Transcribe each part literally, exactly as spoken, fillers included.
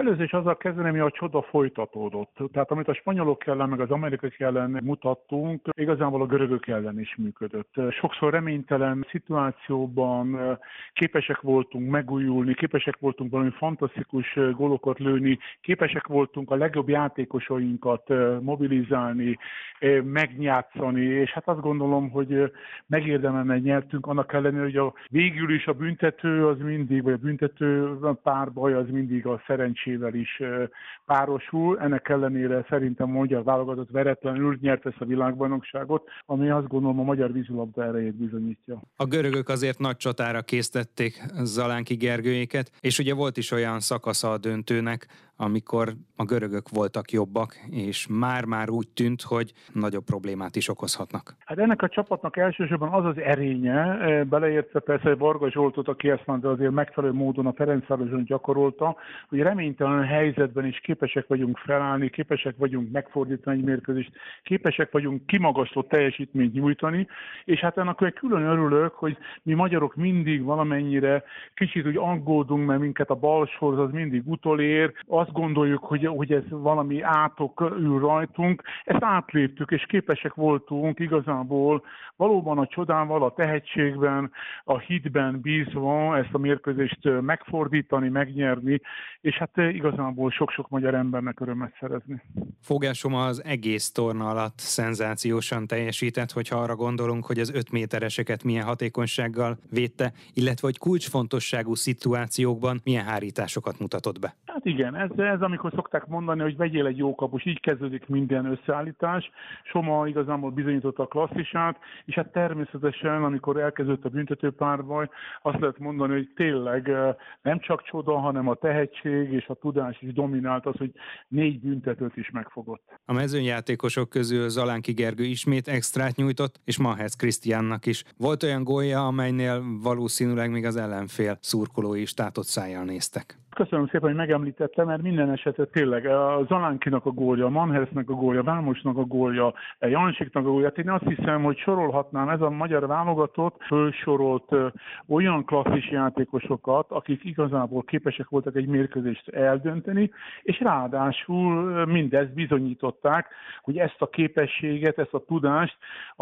először is azzal kezdeném, hogy a csoda folytatódott. Tehát amit a spanyolok ellen, meg az amerikaiak ellen mutattunk, igazából a görögök ellen is működött. Sokszor reménytelen szituációban képesek voltunk megújulni, képesek voltunk valami fantasztikus gólokat lőni, képesek voltunk a legjobb játékosainkat mobilizálni, megnyátszani, és hát azt gondolom, hogy megérdemelne nyertünk, annak ellenére, hogy a, végül is a büntető az mindig, vagy a büntető párbaj az mindig a szerencsével is párosul. Ennek ellenére szerintem a magyar válogatott veretlenül nyert ezt a világbajnokságot, ami azt gondolom a magyar vízilabda erejét bizonyítja. A görögök azért nagy csatára késztették Zalánki Gergőéket, és ugye volt is olyan szakasza a döntőnek, amikor a görögök voltak jobbak, és már-már úgy tűnt, hogy nagyobb problémát is okozhatnak. Hát ennek a csapatnak elsősorban az az erénye, beleértve persze Varga Zsoltot, aki ezt már azért megfelelő módon a Ferencvároson gyakorolta, hogy reménytelen helyzetben is képesek vagyunk felállni, képesek vagyunk megfordítani egy mérkőzést, képesek vagyunk kimagasló teljesítményt nyújtani, és hát ennek egy külön örülök, hogy mi magyarok mindig valamennyire kicsit úgy aggódunk, mert minket a balsorz az mindig utolér, azt gondoljuk, hogy, hogy ez valami átok ül rajtunk, ezt átléptük, és képesek voltunk igazából valóban a csodával, a tehetségben, a hitben bízva ezt a mérkőzést megfordítani, megnyerni, és hát igazából sok-sok magyar embernek örömet szerezni. Fogásom az egész torna alatt szenzációsan teljesített, hogyha arra gondolunk, hogy az öt métereseket milyen hatékonysággal védte, illetve hogy kulcsfontosságú szituációkban milyen hárításokat mutatott be. Hát igen, ez, ez amikor szokták mondani, hogy vegyél egy jó kapus, így kezdődik minden összeállítás. Soma igazából bizonyította a klasszisát, és hát természetesen, amikor elkezdődött a büntetőpárbaj, azt lehet mondani, hogy tényleg nem csak csoda, hanem a tehetség és a tudás is dominált az, hogy négy büntetőt is megfogott. A mezőnyjátékosok közül Zalánki Gergő ismét extrát nyújtott, és Mahetsz Krisztiánnak is. Volt olyan gólja, amelynél valószínűleg még az ellenfél szurkolói is tátott szájjal néztek. Köszönöm szépen, hogy megemlítettem, mert minden esetre tényleg a Zalánkinak a gólja, a Manhersnek a gólja, Vámosnak a gólja, a Jansiknak a gólja. Én azt hiszem, hogy sorolhatnám, ez a magyar válogatott fölsorolt ö, olyan klasszis játékosokat, akik igazából képesek voltak egy mérkőzést eldönteni, és ráadásul mindezt bizonyították, hogy ezt a képességet, ezt a tudást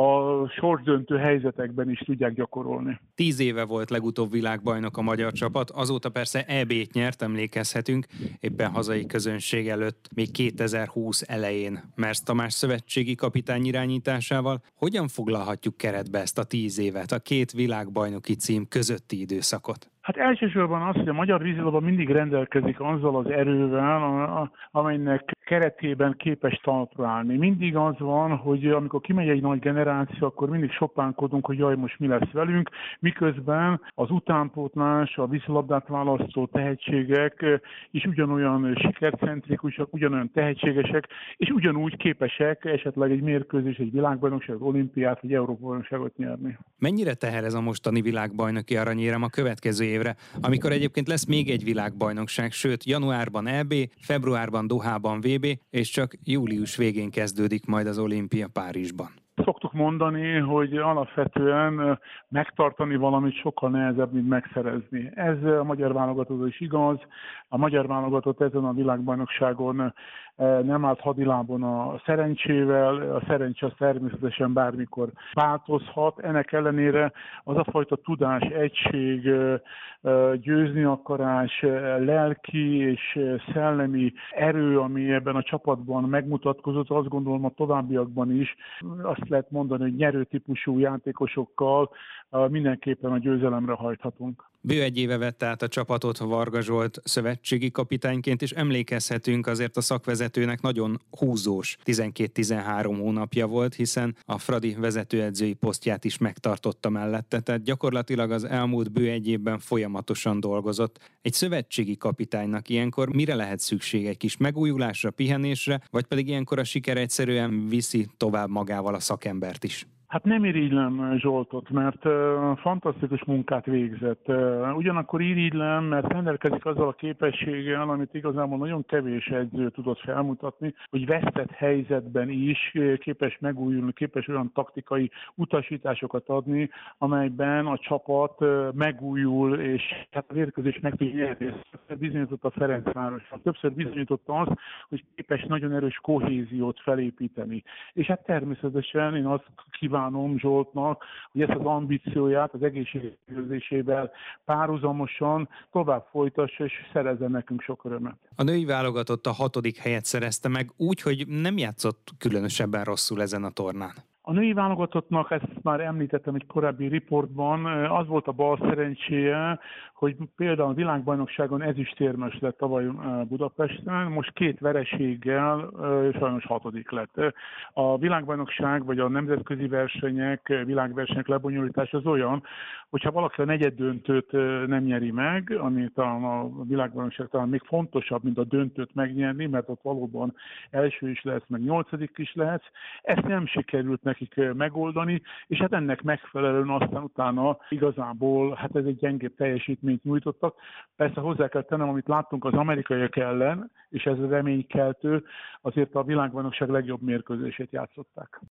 a sorsdöntő helyzetekben is tudják gyakorolni. Tíz éve volt legutóbb világbajnok a magyar csapat, azóta persze é bét nyert, emlékezhetünk, éppen hazai közönség előtt még kétezer-húsz elején Mersz Tamás szövetségi kapitány irányításával. Hogyan foglalhatjuk keretbe ezt a tíz évet, a két világbajnoki cím közötti időszakot? Hát elsősorban az, hogy a magyar vízilabda mindig rendelkezik azzal az erővel, amelynek keretében képes talpra állni. Mindig az van, hogy amikor kimegy egy nagy generáció, akkor mindig sopánkodunk, hogy jaj, most mi lesz velünk, miközben az utánpótlás, a vízilabdát választó tehetségek is ugyanolyan sikercentrikusak, ugyanolyan tehetségesek, és ugyanúgy képesek esetleg egy mérkőzés, egy világbajnokság, olimpiát vagy Európa-bajnokságot nyerni. Mennyire teher ez a mostani világbajnoki aranyérem a következő évre, amikor egyébként lesz még egy világbajnokság, sőt januárban é bé, februárban Dohában vé bé, és csak július végén kezdődik majd az olimpia Párizsban. Szoktuk mondani, hogy alapvetően megtartani valamit sokkal nehezebb, mint megszerezni. Ez a magyar válogatott is igaz. A magyar válogatott ezen a világbajnokságon nem állt hadilábon a szerencsével, a szerencse az természetesen bármikor változhat. Ennek ellenére az a fajta tudás, egység, győzni akarás, lelki és szellemi erő, ami ebben a csapatban megmutatkozott, azt gondolom a továbbiakban is, azt lehet mondani, hogy nyerő típusú játékosokkal mindenképpen a győzelemre hajthatunk. Bő egy éve vette át a csapatot Varga Zsolt szövetségi kapitányként, és emlékezhetünk, azért a szakvezetőnek nagyon húzós tizenkét-tizenhárom hónapja volt, hiszen a Fradi vezetőedzői posztját is megtartotta mellette, tehát gyakorlatilag az elmúlt bő egy évben folyamatosan dolgozott. Egy szövetségi kapitánynak ilyenkor mire lehet szükség? Egy kis megújulásra, pihenésre, vagy pedig ilyenkor a siker egyszerűen viszi tovább magával a szakembert is? Hát nem irigylem Zsoltot, mert uh, fantasztikus munkát végzett. Uh, ugyanakkor irigylem, mert rendelkezik azzal a képességgel, amit igazából nagyon kevés edző tudott felmutatni, hogy vesztett helyzetben is képes megújulni, képes olyan taktikai utasításokat adni, amelyben a csapat uh, megújul, és hát az érkezés meg tudja nyerni. Bizonyította a Ferencváros. Többször bizonyította azt, hogy képes nagyon erős kohéziót felépíteni. És hát természetesen én azt kívánom Zsoltnak, hogy ezt az ambícióját az egészségügyével párhuzamosan tovább folytassa, és szerezzen nekünk sok örömet. A női válogatott a hatodik helyet szerezte meg úgy, hogy nem játszott különösebben rosszul ezen a tornán. A női válogatottnak, ezt már említettem egy korábbi riportban, az volt a bal szerencséje, hogy például a világbajnokságon ezüstérmes lett tavaly Budapesten, most két vereséggel sajnos hatodik lett. A világbajnokság vagy a nemzetközi versenyek, világversenyek lebonyolítása az olyan, hogyha valaki a negyeddöntőt nem nyeri meg, amit a, a világbajnokság talán még fontosabb, mint a döntőt megnyerni, mert ott valóban első is lesz, meg nyolcadik is lehet. Ezt nem sikerült nekik megoldani, és hát ennek megfelelően aztán utána igazából hát ez egy gyengébb teljesítményt nyújtottak. Persze hozzá kell tennem, amit láttunk az amerikaiak ellen, és ez reménykeltő, azért a világbajnokság legjobb mérkőzését játszották.